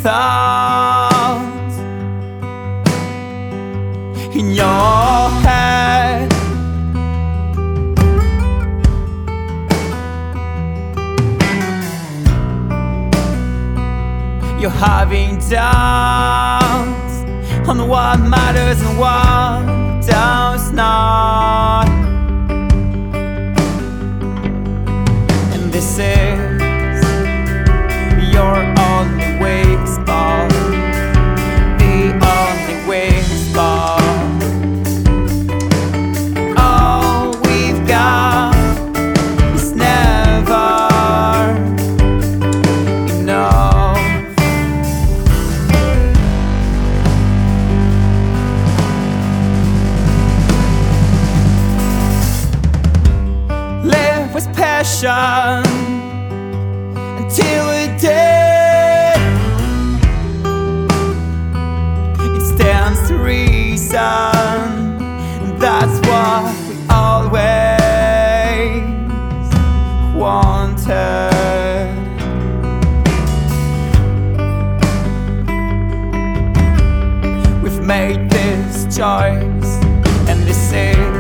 thoughts in your head. You're having doubts on what matters and what does not. And this is your only weak spot, the only weak spot. All we've got is never enough. Live with passion until the day it stands to reason, and that's what we always wanted. We've made this choice, and this is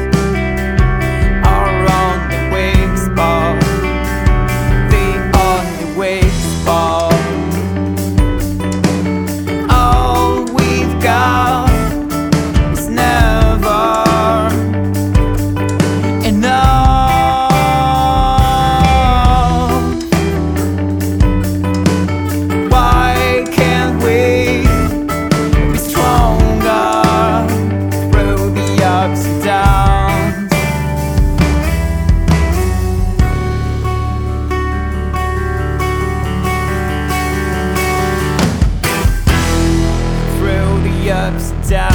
our only weak spot, the only weak spot. All we've got is never enough. Why can't we be stronger through the ups and downs? Through the ups and downs.